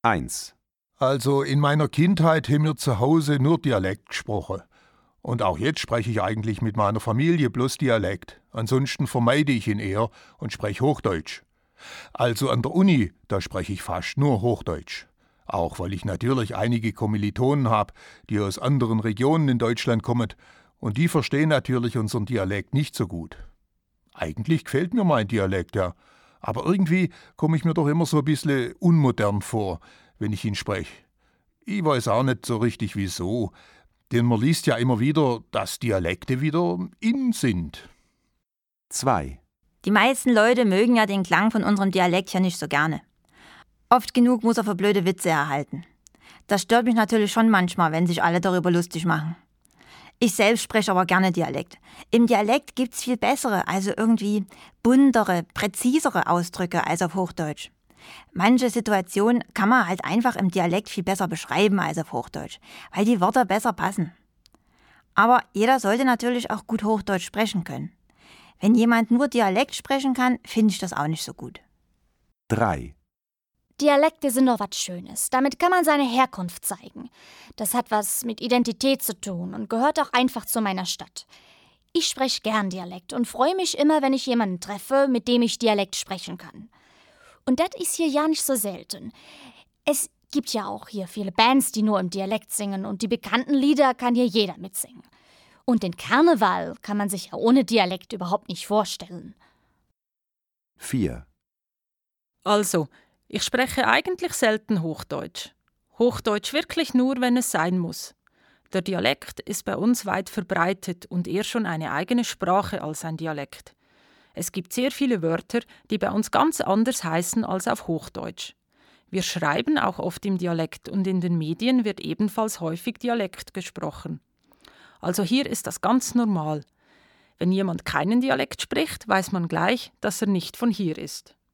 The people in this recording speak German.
1. Also in meiner Kindheit haben wir zu Hause nur Dialekt gesprochen. Und auch jetzt spreche ich eigentlich mit meiner Familie bloß Dialekt. Ansonsten vermeide ich ihn eher und spreche Hochdeutsch. Also an der Uni, da spreche ich fast nur Hochdeutsch. Auch weil ich natürlich einige Kommilitonen habe, die aus anderen Regionen in Deutschland kommen. Und die verstehen natürlich unseren Dialekt nicht so gut. Eigentlich gefällt mir mein Dialekt, ja. Aber irgendwie komme ich mir doch immer so ein bisschen unmodern vor, wenn ich ihn spreche. Ich weiß auch nicht so richtig wieso, denn man liest ja immer wieder, dass Dialekte wieder in sind. 2. Die meisten Leute mögen ja den Klang von unserem Dialekt ja nicht so gerne. Oft genug muss er für blöde Witze erhalten. Das stört mich natürlich schon manchmal, wenn sich alle darüber lustig machen. Ich selbst spreche aber gerne Dialekt. Im Dialekt gibt's viel bessere, also irgendwie buntere, präzisere Ausdrücke als auf Hochdeutsch. Manche Situationen kann man halt einfach im Dialekt viel besser beschreiben als auf Hochdeutsch, weil die Wörter besser passen. Aber jeder sollte natürlich auch gut Hochdeutsch sprechen können. Wenn jemand nur Dialekt sprechen kann, finde ich das auch nicht so gut. 3. Dialekte sind doch was Schönes. Damit kann man seine Herkunft zeigen. Das hat was mit Identität zu tun und gehört auch einfach zu meiner Stadt. Ich spreche gern Dialekt und freue mich immer, wenn ich jemanden treffe, mit dem ich Dialekt sprechen kann. Und das ist hier ja nicht so selten. Es gibt ja auch hier viele Bands, die nur im Dialekt singen und die bekannten Lieder kann hier jeder mitsingen. Und den Karneval kann man sich ja ohne Dialekt überhaupt nicht vorstellen. 4. Also, ich spreche eigentlich selten Hochdeutsch. Hochdeutsch wirklich nur, wenn es sein muss. Der Dialekt ist bei uns weit verbreitet und eher schon eine eigene Sprache als ein Dialekt. Es gibt sehr viele Wörter, die bei uns ganz anders heißen als auf Hochdeutsch. Wir schreiben auch oft im Dialekt und in den Medien wird ebenfalls häufig Dialekt gesprochen. Also hier ist das ganz normal. Wenn jemand keinen Dialekt spricht, weiß man gleich, dass er nicht von hier ist.